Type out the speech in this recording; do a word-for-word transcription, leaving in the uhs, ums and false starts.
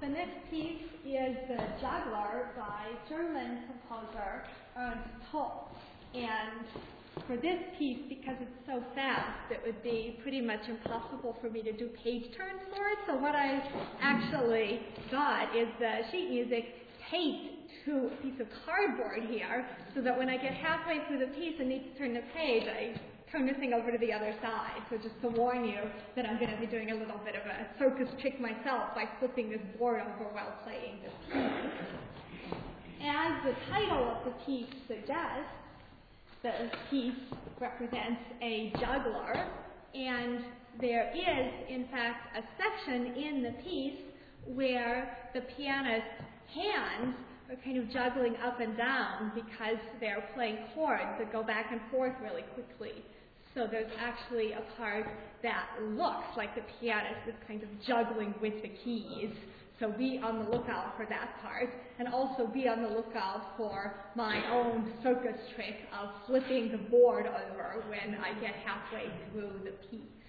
The next piece is The Juggler by German composer Ernst Toll. And for this piece, because it's so fast, it would be pretty much impossible for me to do page turns for it. So what I actually got is the sheet music taped to a piece of cardboard here, so that when I get halfway through the piece and need to turn the page, I turn the thing over to the other side. So just to warn you that I'm going to be doing a little bit of a circus trick myself by flipping this board over while playing this piece. As the title of the piece suggests, the piece represents a juggler, and there is, in fact, a section in the piece where the pianist's hands are kind of juggling up and down because they're playing chords that go back and forth really quickly. So there's actually a part that looks like the pianist is kind of juggling with the keys. So be on the lookout for that part, and also be on the lookout for my own circus trick of flipping the board over when I get halfway through the piece.